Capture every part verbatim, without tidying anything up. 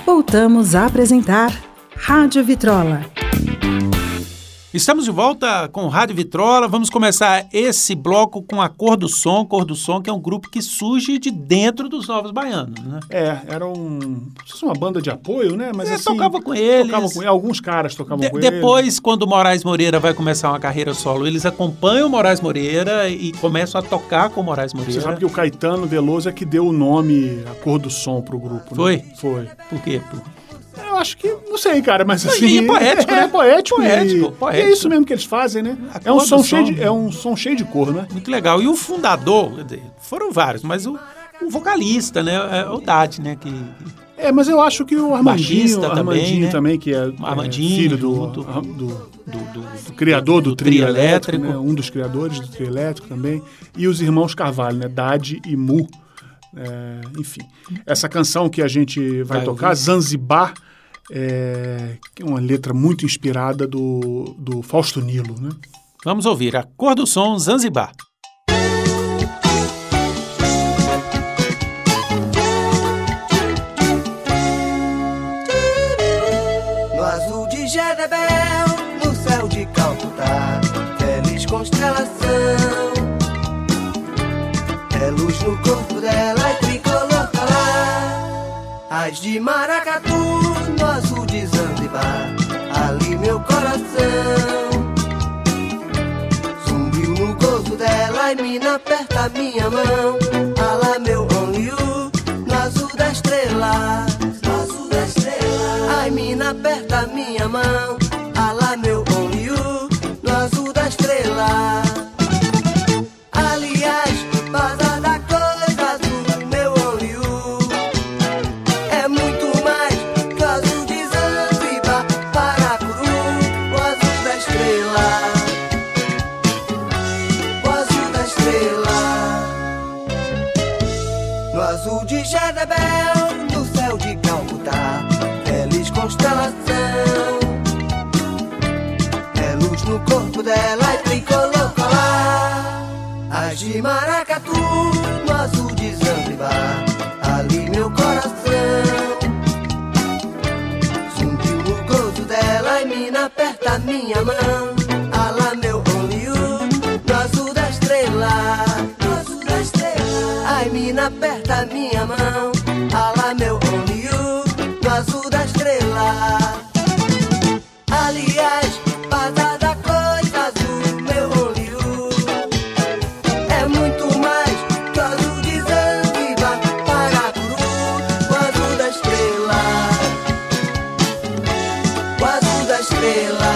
Voltamos a apresentar Rádio Vitrola. Estamos de volta com Rádio Vitrola. Vamos começar esse bloco com a Cor do Som. Cor do Som, que é um grupo que surge de dentro dos Novos Baianos, né? É, era um, uma banda de apoio, né? Mas é, assim, tocava com eles. Tocava com, alguns caras tocavam de, com depois, eles. Depois, quando o Moraes Moreira vai começar uma carreira solo, eles acompanham o Moraes Moreira e começam a tocar com o Moraes Moreira. Você sabe que o Caetano Veloso é que deu o nome, a Cor do Som pro grupo, Foi? Né? Foi. Por quê? Por... Eu acho que, não sei, cara, mas assim... E é poético, é, né? É poético, poético, e, poético. E é isso mesmo que eles fazem, né? É um som, cheio de, é um som cheio de cor, né? Muito legal. E o fundador, foram vários, mas o, o vocalista, né? É o Dade, né? Que, é, mas eu acho que o Armandinho, também, Armandinho né? também, que é, Armandinho, é filho do, junto, do, do, do, do criador do, do trio elétrico, elétrico né? Um dos criadores do trio elétrico também, e os irmãos Carvalho, né? Dade e Mu. É, enfim, essa canção que a gente vai, vai tocar, ouvir. Zanzibar, é uma letra muito inspirada do, do Fausto Nilo, né? Vamos ouvir a Cor do Som, Zanzibar. No azul de Jedebel, no céu de Calcutá, feliz constelação, é luz no corpo dela e tricolor falar. As de Maracatu, no azul de Zanzibar, ali meu coração zumbiu no gozo dela e mina aperta minha mão. Alá meu only you, no azul da estrela, no azul da estrela. Ai mina aperta minha mão. Alá meu only you, no azul da estrela. Aliás, vaza da coisa azul, meu only you é muito mais que o azul de Zanzibar, Paracuru, o azul da estrela, o azul da estrela. No azul de Jedebel, no céu de Calcutá, feliz constelação, é luz no corpo dela e tricolor colar. As de Maracatu, no azul de Zanzibar, ali meu coração zumbiu no gozo dela e mina aperta minha mão. Alá meu only you, no azul da estrela, no azul da estrela. Ai mina aperta minha mão. Alá meu only you, no azul da estrela. Aliás, vaza da coisa azul, meu only you é muito mais que o azul de Zanzibar, Paracuru, o azul da estrela, o azul da estrela.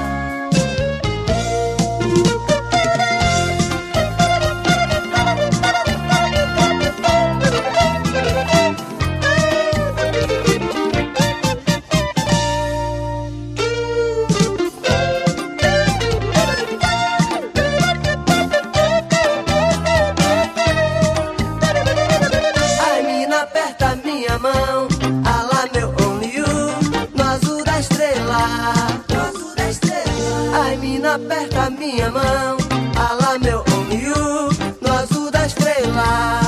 Ai mina aperta minha mão. Alá meu only you, no azul da estrela, no azul da estrela. Ai mina aperta minha mão. Alá meu only you, no azul da estrela.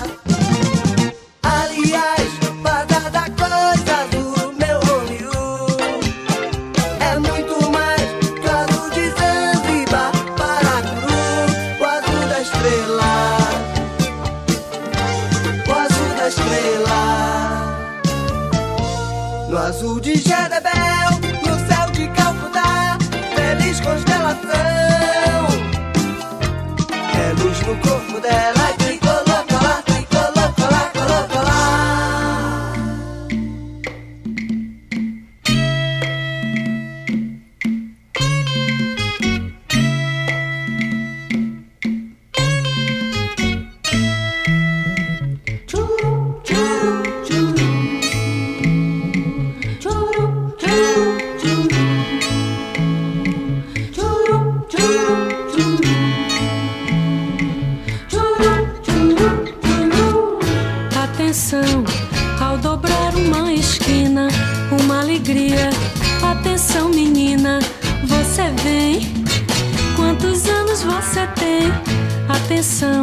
Aliás, vaza da coisa azul, meu only you é muito mais que o azul de Zanzibar, Paracuru, o azul da estrela, o azul da estrela. No azul de Jedebel, no céu de Calcutá, feliz constelação, é luz no corpo dela e tricolor colar, tricolor colar, color colar. Atenção, ao dobrar uma esquina, uma alegria. Atenção menina, você vem. Quantos anos você tem? Atenção,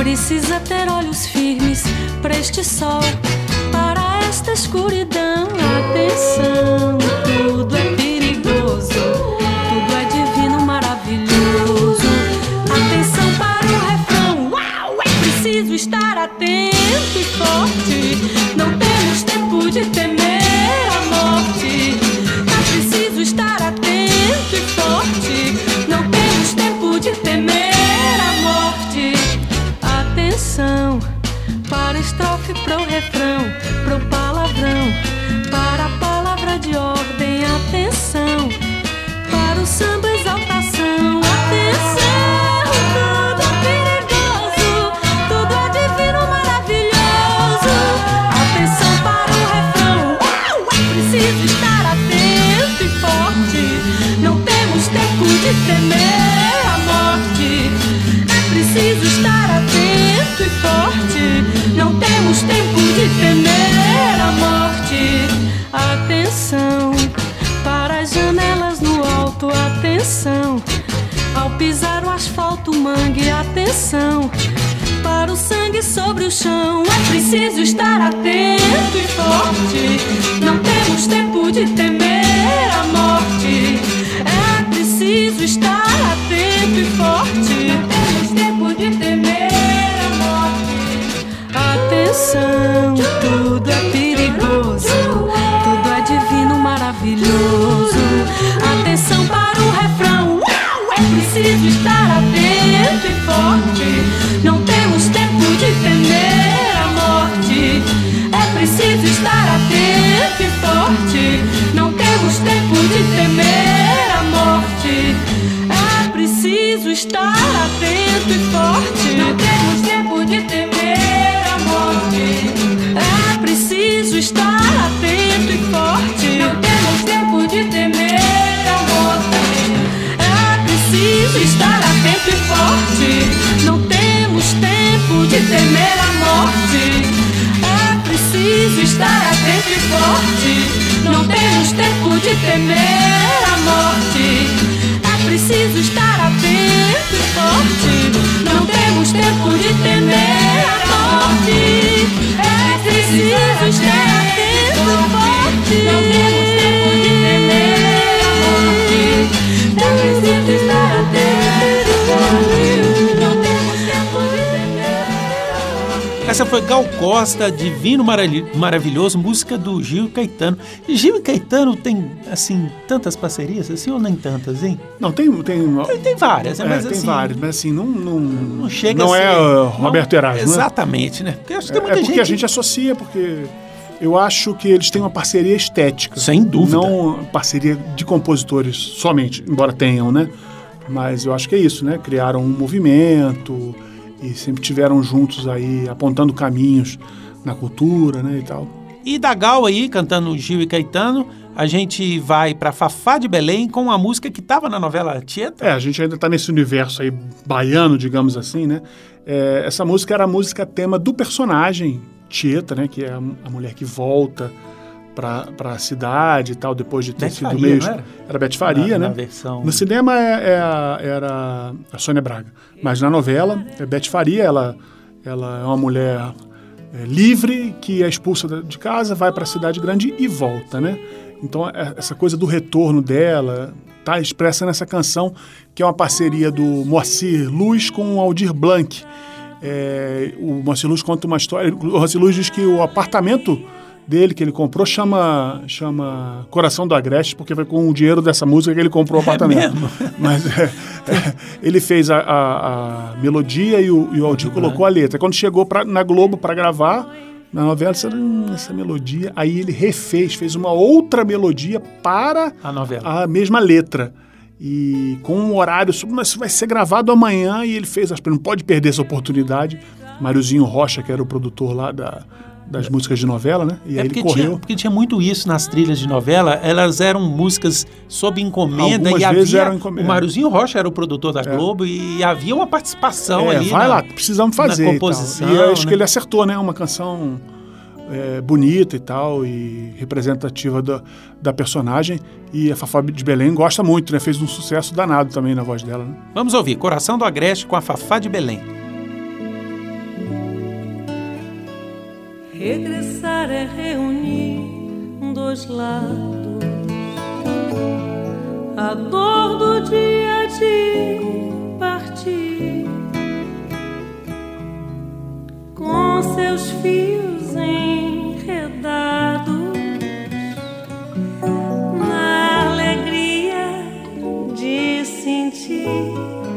precisa ter olhos firmes para este sol, para esta escuridão. Atenção, para as janelas no alto, atenção. Ao pisar o asfalto, mangue, atenção. Para o sangue sobre o chão, é preciso estar atento e forte. Não temos tempo de temer a morte. É preciso estar atento e forte. Não temos tempo de temer a morte. Atenção, tudo é perigoso, tudo é divino, maravilhoso. Atenção para o refrão. É preciso estar atento e forte. Não temos tempo de temer a morte. É preciso estar atento e forte. Não temos tempo de temer a morte. É preciso estar atento e forte. Não temos tempo de temer a morte. É preciso estar atento e forte. Não temos tempo de temer a morte. É preciso estar atento e forte. Não temos tempo de temer a morte. É preciso estar atento e forte. Não temos tempo de temer a morte. É preciso estar atento e forte. Não temos tempo de temer a morte. É preciso estar atento e forte. Não temos tempo de temer a morte. É preciso estar atento e forte. Não temos tempo de temer a morte. Essa foi Gal Costa, Divino Maravilhoso, música do Gil e Caetano. E Gil e Caetano tem, assim, tantas parcerias, assim, ou nem tantas, hein? Não, tem... Tem, tem, tem várias, é, mas tem assim... várias, mas assim, não... Não, não chega não a ser... é uh, Roberto Erasmo, não, exatamente, né? Porque, acho que tem é, muita é porque gente... a gente associa, porque eu acho que eles têm uma parceria estética. Sem dúvida. Não parceria de compositores somente, embora tenham, né? Mas eu acho que é isso, né? Criaram um movimento e sempre tiveram juntos aí, apontando caminhos na cultura, né, e tal. E da Gal aí, cantando Gil e Caetano, a gente vai pra Fafá de Belém com a música que estava na novela Tieta. É, a gente ainda tá nesse universo aí baiano, digamos assim, né? É, essa música era a música tema do personagem Tieta, né? Que é a, a mulher que volta pra, pra cidade e tal, depois de ter Beth sido Faria, meio... não era? Era Beth Faria, na, né? Na versão... No cinema é, é a, era a Sônia Braga, mas na novela é Beth Faria, ela, ela é uma mulher é, livre que é expulsa de casa, vai para a cidade grande e volta, né? Então é, essa coisa do retorno dela tá expressa nessa canção, que é uma parceria do Moacir Luz com o Aldir Blanc. É, o Moacir Luz conta uma história, o Moacir Luz diz que o apartamento dele que ele comprou chama, chama Coração do Agreste, porque foi com o dinheiro dessa música que ele comprou o apartamento. É Mas é, é, ele fez a, a, a melodia e o, e o Aldir colocou a letra. Quando chegou pra, na Globo para gravar, na novela, disse, hum, essa melodia, aí ele refez, fez uma outra melodia para a, novela. A mesma letra. E com um horário, mas isso vai ser gravado amanhã, e ele fez, acho que não pode perder essa oportunidade. Máriozinho Rocha, que era o produtor lá da... das músicas de novela, né? E é aí porque ele correu. Tinha, porque tinha muito isso nas trilhas de novela, elas eram músicas sob encomenda. Algumas e vezes havia, eram encomenda. O Máriozinho Rocha era o produtor da é. Globo e havia uma participação é, ali. Vai na, lá, precisamos fazer. na composição. E, e eu acho né? que ele acertou, né? Uma canção é, bonita e tal, e representativa da, da personagem. E a Fafá de Belém gosta muito, né? Fez um sucesso danado também na voz dela, né? Vamos ouvir Coração do Agreste com a Fafá de Belém. Regressar é reunir dois lados, a dor do dia de partir, com seus fios enredados, na alegria de sentir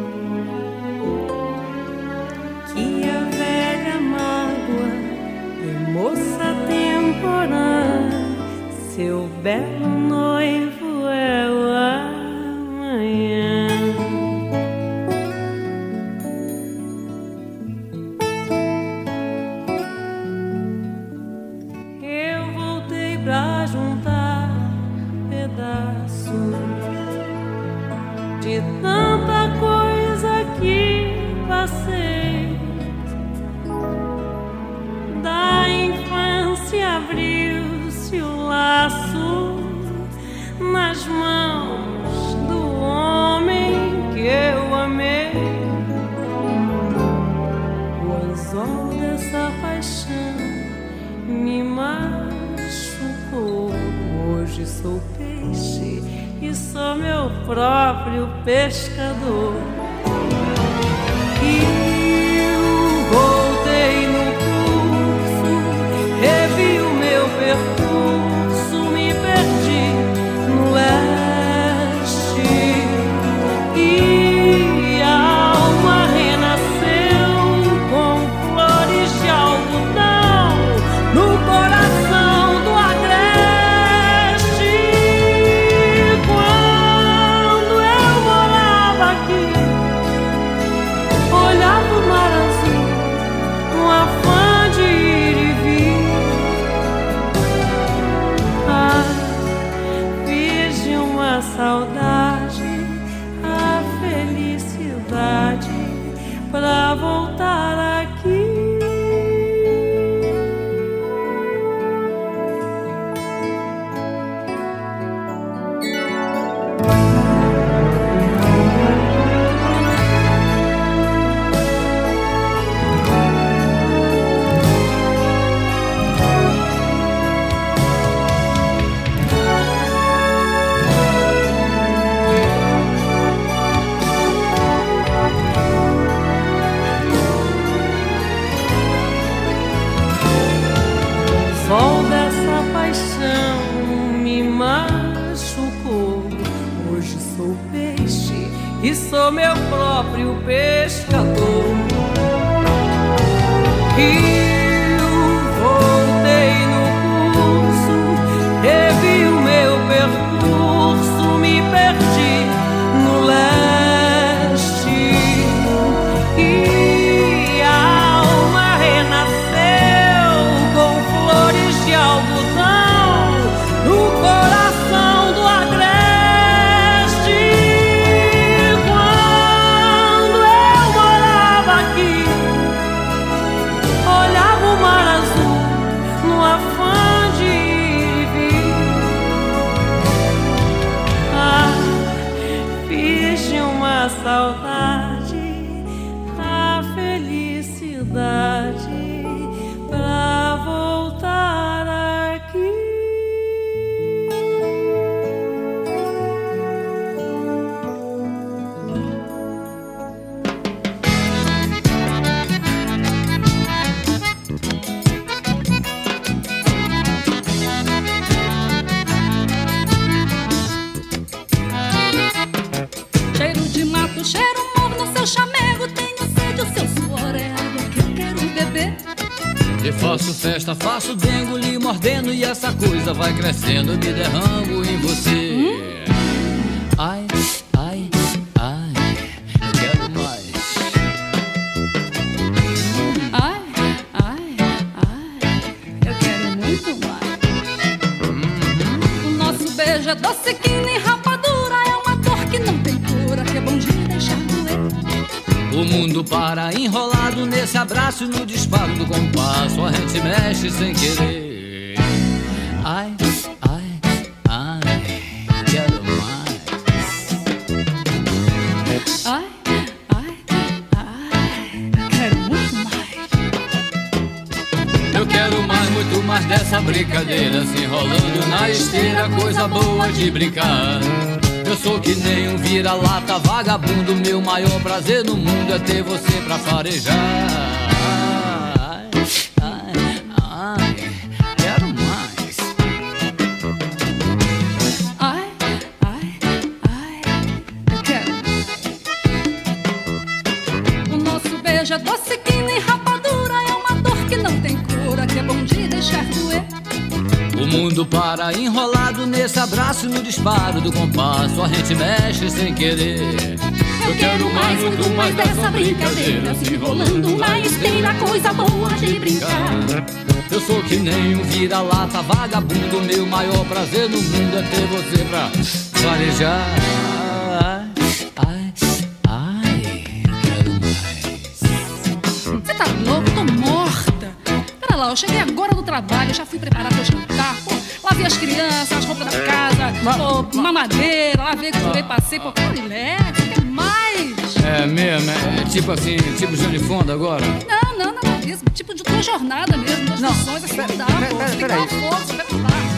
que a velha mágoa, moça temporã, seu belo noivo é o amanhã. Eu voltei pra juntar pedaços de tanta coisa que passei. Da infância abriu-se o laço Hoje sou peixe e sou meu próprio pescador. Eu voltei no curso, revi o meu percurso, me perdi no leste e a alma renasceu com flores de algodão no coração do agreste. Quando eu morava aqui, olhava o mar azul com afã de ir e vir. Ai, fiz de uma saudade a felicidade pra voltar aqui. Sol dessa paixão me machucou. Hoje sou peixe e sou meu próprio pescador. Eu voltei no curso, revi o meu percurso, me perdi no leste e a alma renasceu com flores de algodão no coração do agreste. Quando eu morava aqui, olhava o mar azul no afã de ir e vir. Ah, fiz de uma saudade a felicidade pra voltar aqui. Cheiro de mato, cheiro morno no seu chamego. Tenho sede, o seu suor é água que eu quero beber. E faço festa, faço dengo, lhe mordendo, e essa coisa vai crescendo, me derramo em você. Ai, ai, ai, eu quero mais. Ai, ai, ai, eu quero muito mais. O nosso beijo é doce que nem rapadura, é uma dor que não tem cura, que é bom de deixar doer. O mundo para enrolado nesse abraço e no disparo do compasso a gente mexe sem querer. Ai, ai, ai, quero mais. Ai, ai, ai, eu quero muito mais. Eu quero mais, muito mais dessa brincadeira, se enrolando na esteira, coisa boa de brincar. Eu sou que nem um vira-lata vagabundo, meu maior prazer no mundo é ter você pra farejar. Ai, ai, ai, quero mais. Ai, ai, ai, eu quero mais. O nosso beijo é doce que nem rapadura, é uma dor que não tem cura, que é bom de deixar doer. O mundo para enrolado nesse abraço e no disparo do compasso a gente mexe sem querer. Eu quero mais, muito mais dessa brincadeira, se enrolando na esteira, coisa boa de brincar. Eu sou que nem um vira-lata vagabundo, meu maior prazer no mundo é ter você pra farejar. Ai, ai, quero mais. Você tá louco? Tô morta. Pera lá, eu cheguei agora do trabalho, já fui preparar meu jantar. Pô, lavei as crianças, as roupas da casa, pô, mamadeira, lavei, costurei, passei, pô, relax, quer mais? É mesmo, é tipo assim, tipo Jane Fonda agora? Não, não, nada disso, tipo de tua jornada mesmo, das funções, assim, não dá, pô, você tem que dar uma força, pera lá. Não, não é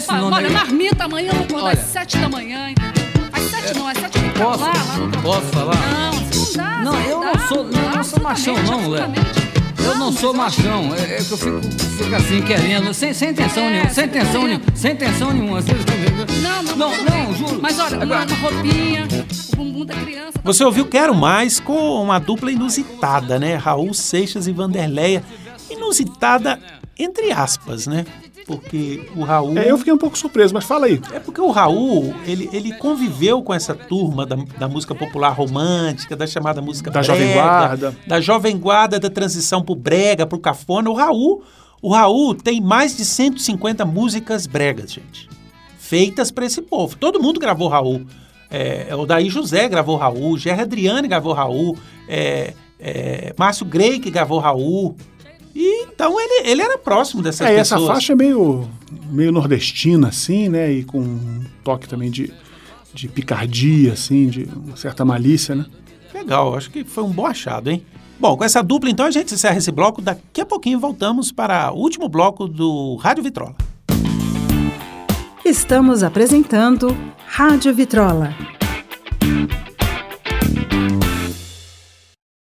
esse olha, nome olha, aí. marmita amanhã eu vou acordar Olha. às sete da manhã. Às sete não, às sete eu vou pra Posso? lá, lá no Posso falar? Não, assim não dá. Não, assim eu dá. não sou, não, não sou machão, não, Léo. Eu não sou machão, é, é que eu fico, fico assim, querendo, sem, sem intenção É, nenhuma, sem você intenção tá nenhuma, sem intenção nenhuma. Você tá entendendo? Não, não, não, não, juro. Mas olha, uma, Agora- uma roupinha, o bumbum da criança. Você ouviu Quero Mais com uma dupla inusitada, né? Raul Seixas e Vanderleia. Inusitada, entre aspas, né? Porque o Raul... É, eu fiquei um pouco surpreso, mas fala aí. É porque o Raul, ele, ele conviveu com essa turma da, da música popular romântica, da chamada música Da brega, Jovem Guarda. da Jovem Guarda, da transição pro brega, pro cafona. O Raul, o Raul tem mais de cento e cinquenta músicas bregas, gente. Feitas para esse povo. Todo mundo gravou Raul. É, o Daí José gravou Raul, Gerry Adriane gravou Raul, é, é, Márcio Grey que gravou Raul. E, então ele, ele era próximo dessas É, pessoas. essa faixa é meio, meio nordestina, assim, né? E com um toque também de, de picardia, assim, de uma certa malícia, né? Legal, acho que foi um bom achado, hein? Bom, com essa dupla, então, a gente encerra esse bloco. Daqui a pouquinho voltamos para o último bloco do Rádio Vitrola. Estamos apresentando Rádio Vitrola.